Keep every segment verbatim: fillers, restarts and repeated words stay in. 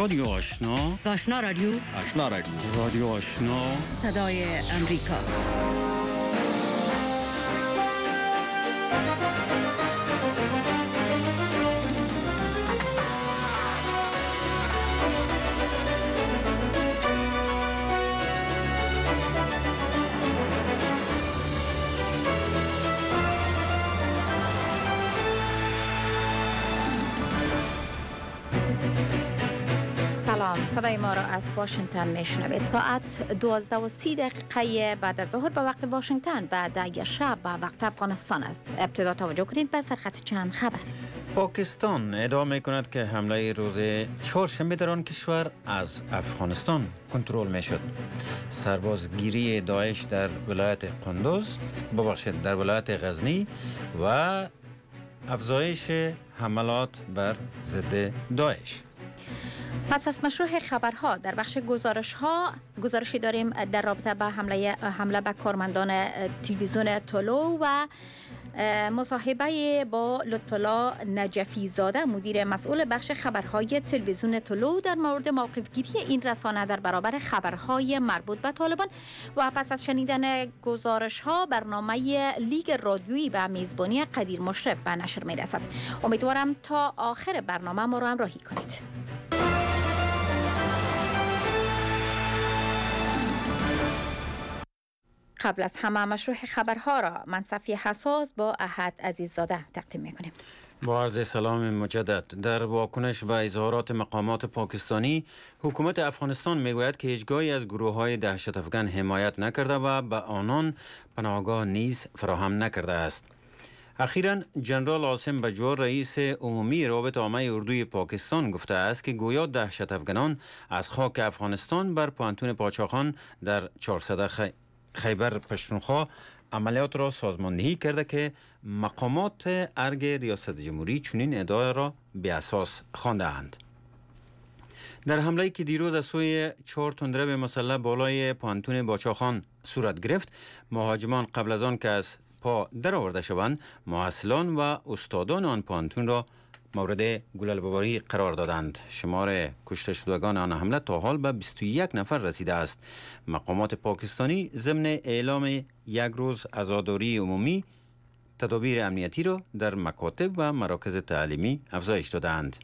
رادیو آشنا، آشنا رادیو، آشنا رادیو، رادیو آشنا، صدای امریکا. سلام، صدای ما را از واشنگتن میشنوید. ساعت دوازده و سی دقیقه بعد از ظهر به وقت واشنگتن و ده شب به وقت افغانستان است. ابتدا توجه کنید به سرخط چند خبر. پاکستان ادعا می کند که حمله روز چهارشنبه در آن کشور از افغانستان کنترل می شد. سربازگیری داعش در ولایت قندوز، ببخشید در ولایت غزنی و افزایش حملات بر ضد داعش. پس از مشروع خبرها در بخش گزارش ها گزارشی داریم در رابطه با حمله حمله به کارمندان تلویزیون طلوع و مصاحبه با لطف‌الله نجفی زاده مدیر مسئول بخش خبرهای تلویزیون طلوع در مورد موقفگیری این رسانه در برابر خبرهای مربوط به طالبان. و پس از شنیدن گزارش ها برنامه لیگ رادیویی به میزبانی قدیر مشرف به نشر می رسد. امیدوارم تا آخر برنامه ما را همراهی کنید. قبل از همه مشروع خبرها را من صفیه حساس با احد عزیززاده تقدیم میکنیم. با عرض سلام مجدد. در واکنش به اظهارات مقامات پاکستانی، حکومت افغانستان میگوید که هیچگاهی از گروه های دهشت افغان حمایت نکرده و به آنان پناهگاه نیز فراهم نکرده است. اخیراً جنرال عاصم بجوا رئیس عمومی رابطه عامه اردوی پاکستان گفته است که گویا دهشت افغانان از خاک افغانستان بر پوهنتون پاچاخان در چهارصد خ... خیبر پشتونخوا عملیات را سازماندهی کرده که مقامات ارگ ریاست جمهوری چنین ادعا را به اساس خوانده اند. در حمله‌ای که دیروز از سوی چهار تندرو مسلح بالای پوهنتون باچاخان صورت گرفت، مهاجمان قبل از آن که از پا در آورده شوند، محصلان و استادان آن پوهنتون را مورد گلوله‌باری قرار دادند. شمار کشته شدگان آن حمله تا حال به بیست و یک نفر رسیده است. مقامات پاکستانی ضمن اعلام یک روز عزاداری عمومی، تدابیر امنیتی را در مکاتب و مراکز تعلیمی افزایش دادند.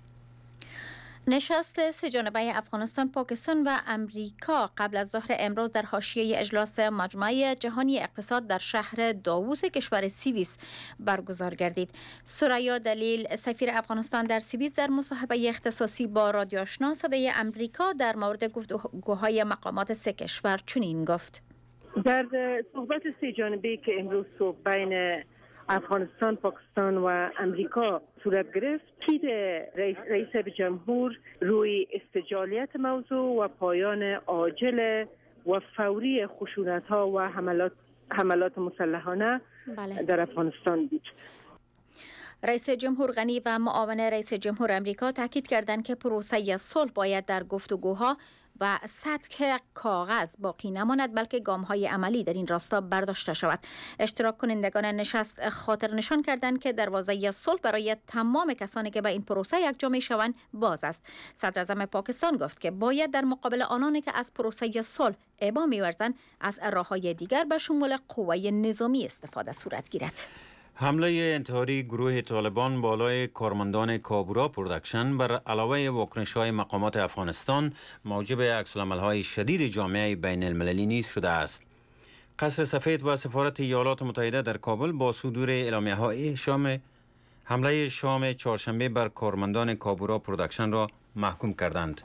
نشست سه جانبه افغانستان، پاکستان و امریکا قبل از ظهر امروز در حاشیه اجلاس مجمع جهانی اقتصاد در شهر داووس کشور سوئیس برگزار گردید. ثریا دلیل سفیر افغانستان در سوئیس در مصاحبه اختصاصی با رادیو آشنا صدای امریکا در مورد گفتگوهای مقامات سه کشور چنین گفت: در صحبت سه جانبه‌ای که امروز صبح بین افغانستان، پاکستان و امریکا صورت گرفت، تاکید رئیس, رئیس جمهور روی استجالیت موضوع و پایان عاجل و فوری خشونت‌ها و حملات حملات مسلحانه بله. در افغانستان بود. رئیس جمهور غنی و معاون رئیس جمهور امریکا تاکید کردند که پروسه صلح باید در گفتگوها و سطح کاغذ باقی نماند، بلکه گام‌های عملی در این راستا برداشته شود. اشتراک کنندگان نشست خاطر نشان کردند که دروازه صلح برای تمام کسانی که به این پروسه یکجا می‌شوند باز است. صدر اعظم پاکستان گفت که باید در مقابل آنانی که از پروسه صلح ابا می‌ورزند از راه‌های دیگر به شمول قوه نظامی استفاده صورت گیرد. حمله انتحاری گروه طالبان بالای کارمندان کابورا پروداکشن بر علاوه واکنش‌های مقامات افغانستان موجب عکس‌العمل‌های شدید جامعه بین المللی نیز شده است. قصر سفید و سفارت ایالات متحده در کابل با صدور اعلامیه‌های شام حمله شام چهارشنبه بر کارمندان کابورا پروداکشن را محکوم کردند.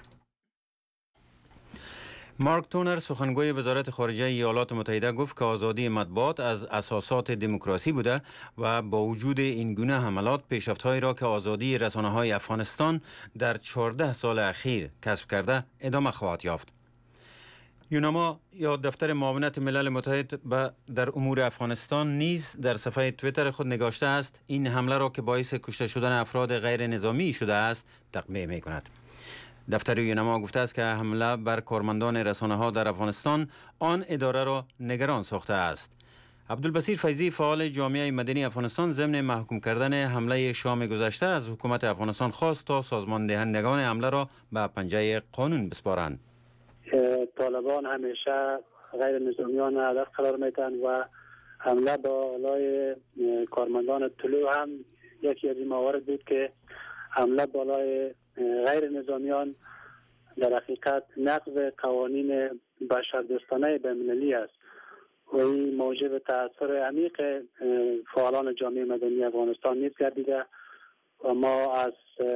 مارک تونر سخنگوی وزارت خارجه ایالات متحده گفت که آزادی مطبوعات از اساسات دموکراسی بوده و با وجود این گونه حملات پیشرفت‌هایی را که آزادی رسانه‌های افغانستان در چهارده سال اخیر کسب کرده ادامه خواهد یافت. یوناما یا دفتر معاونت ملل متحد در امور افغانستان نیز در صفحه توییتر خود نگاشته است این حمله را که باعث کشته شدن افراد غیر نظامی شده است تقبیح می‌کند. دفتر یوناما گفته است که حمله بر کارمندان رسانه‌ها در افغانستان آن اداره را نگران ساخته است. عبدالبصیر فیضی فعال جامعه مدنی افغانستان ضمن محکوم کردن حمله شام گذشته از حکومت افغانستان خواست تا سازمان دهندگان حمله را به پنجه قانون بسپارند. طالبان همیشه غیر نظامیان هدف قرار میدن و حمله با بالای کارمندان طلوع هم یکی از این موارد بود که حمله بالای غیر نظامیان در حقیقت نقض قوانین بشردوستانه بین‌المللی است و این موجب تأثیر عمیق فعالان جامعه مدنی افغانستان نیز گردیده و ما از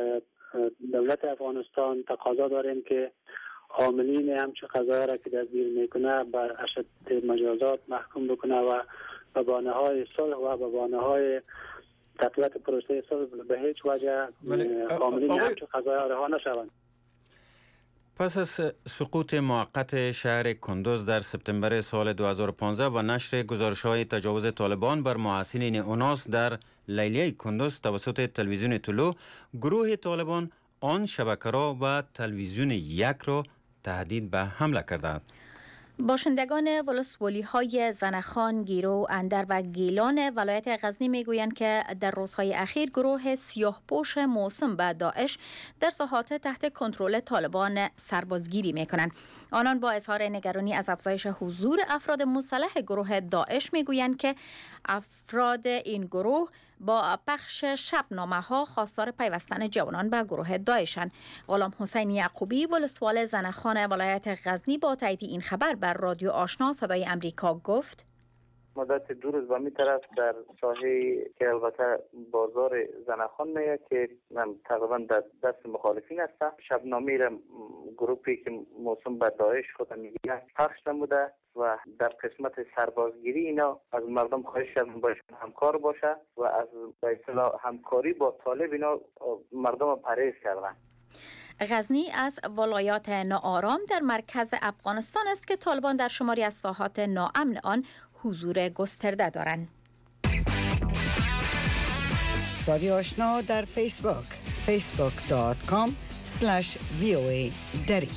دولت افغانستان تقاضا داریم که عاملین همچه قضایی را که دستگیر میکنه بر اشد مجازات محکوم بکنه و به بهانه های صلح و به بهانه های تقویت پروسه صلح به هیچ وجه عاملین همچه قضایی رها نشوند. پس از سقوط موقت شهر کندوز در سپتامبر سال دو هزار و پانزده و نشر گزارش‌های تجاوز طالبان بر محسنین اوناس در لیلیه کندوز توسط تلویزیون طلوع، گروه طالبان آن شبکه را و تلویزیون یک را تهدید به حمله کردند. باشندگان ولسوالی های زنخان، گیرو، اندر و گیلان ولایت غزنی میگویند که در روزهای اخیر گروه سیاه پوش موسوم به داعش در ساحات تحت کنترل طالبان سربازگیری میکنند. آنان با اظهار نگرانی از افزایش حضور افراد مسلح گروه داعش میگویند که افراد این گروه با پخش شبنامه ها خواستار پیوستن جوانان به گروه داعشند. غلام حسین یعقوبی ولسوال زنخان ولایت غزنی با تایید این خبر بر رادیو آشنا صدای امریکا گفت: مدت دو روز به می طرف در ساحه که البته بازار زنخان میه که تقریبا در دست مخالفین است، شبنامه را گروپی که موسوم به داعش خود میگه پخش نموده و در قسمت سربازگیری اینا از مردم خواهش کردن باشن همکار باشه و از به اصطلاح همکاری با طالب اینا مردم پرهیز کردن. غزنی از ولایات ناآرام در مرکز افغانستان است که طالبان در شماری از ساحات ناامن آن حضور گسترده دارند. رادیو آشنا در فیسبوک فیسبوک دات کام اسلش وی او ای دری.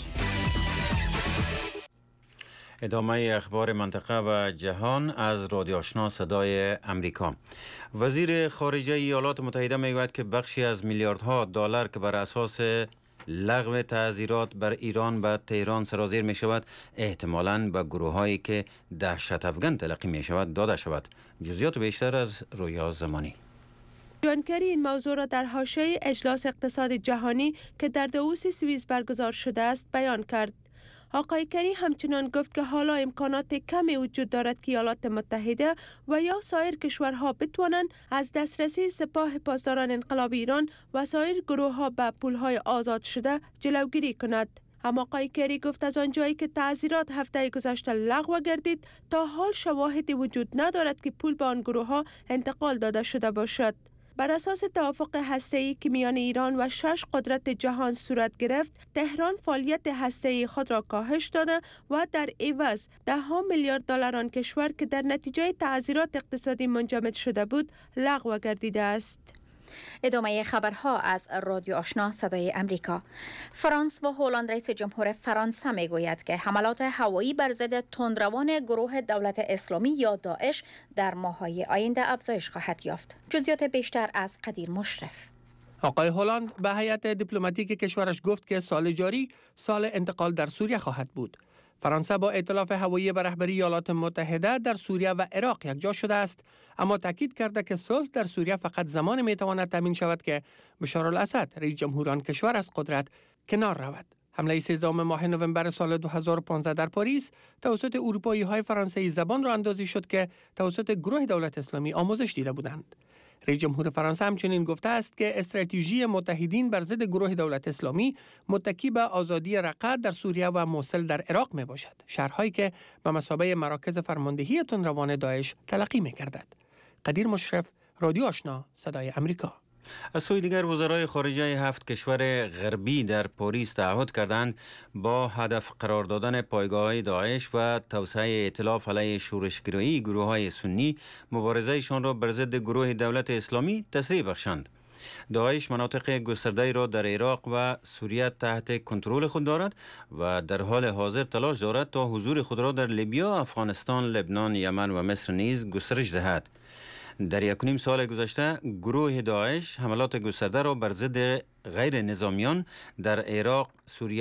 ادامه اخبار منطقه و جهان از رادیو آشنا صدای امریکا. وزیر خارجه ایالات متحده میگوید که بخشی از میلیاردها دلار که بر اساس لغو تعزیرات بر ایران به تهران سرازیر می شود احتمالاً به گروه هایی که دهشت افغان تلقی می شود داده شود. جزئیات بیشتر از رویا زمانی. جانکری این موضوع را در حاشیه اجلاس اقتصاد جهانی که در داووس سوئیس برگزار شده است بیان کرد. آقای کری همچنان گفت که حالا امکانات کمی وجود دارد که ایالات متحده و یا سایر کشورها بتوانند از دسترسی سپاه پاسداران انقلاب ایران و سایر گروه ها به پولهای آزاد شده جلوگیری کند. اما آقای کری گفت از آنجایی که تعزیرات هفته گذشته لغو گردید تا حال شواهدی وجود ندارد که پول به آن گروه ها انتقال داده شده باشد. بر اساس توافق هسته‌ای که میان ایران و شش قدرت جهان صورت گرفت، تهران فعالیت هسته‌ای خود را کاهش داده و در عوض ده ها میلیارد دلار آن کشور که در نتیجه تعزیرات اقتصادی منجمد شده بود لغو گردیده است. ادامه خبرها از رادیو آشنا صدای امریکا. فرانس و هلند رئیس جمهور فرانسه میگوید که حملات هوایی بر ضد تندروان گروه دولت اسلامی یا داعش در ماه‌های آینده افزایش خواهد یافت. جزئیات بیشتر از قدیر مشرف. آقای هلند به هیئت دیپلماتیک کشورش گفت که سال جاری سال انتقال در سوریه خواهد بود. فرانسه با ائتلاف هوایی به رهبری ایالات متحده در سوریه و عراق یکجا شده است، اما تاکید کرده که صلح در سوریه فقط زمان میتواند تامین شود که بشارالاسد رئیس جمهور آن کشور از قدرت کنار رود. حمله سیزدهم ماه نوامبر سال دو هزار و پانزده در پاریس توسط اروپایی های فرانسوی زبان را اندازی شد که توسط گروه دولت اسلامی آموزش دیده بودند. رئیس جمهور فرانسه همچنین گفته است که استراتژی متحدین بر ضد گروه دولت اسلامی متکی به آزادی رقه در سوریه و موصل در عراق می باشد، شهرهایی که به مثابه مراکز فرماندهی تندروان داعش تلقی می گردد. قدیر مشرف، رادیو آشنا صدای امریکا. از سوی دیگر وزرای خارجه هفت کشور غربی در پاریس تعهد کردند با هدف قرار دادن پایگاه‌های داعش و توسعه ائتلاف علیه شورشگرایی گروه‌های سنی مبارزه‌شان را بر ضد گروه دولت اسلامی تسریع بخشند. داعش مناطق گسترده را در عراق و سوریه تحت کنترل خود دارد و در حال حاضر تلاش دارد تا حضور خود را در لیبیا، افغانستان، لبنان، یمن و مصر نیز گسترش دهد. در یک و نیم سال گذشته گروه داعش حملات گسترده را بر ضد غیر نظامیان در عراق، سوریه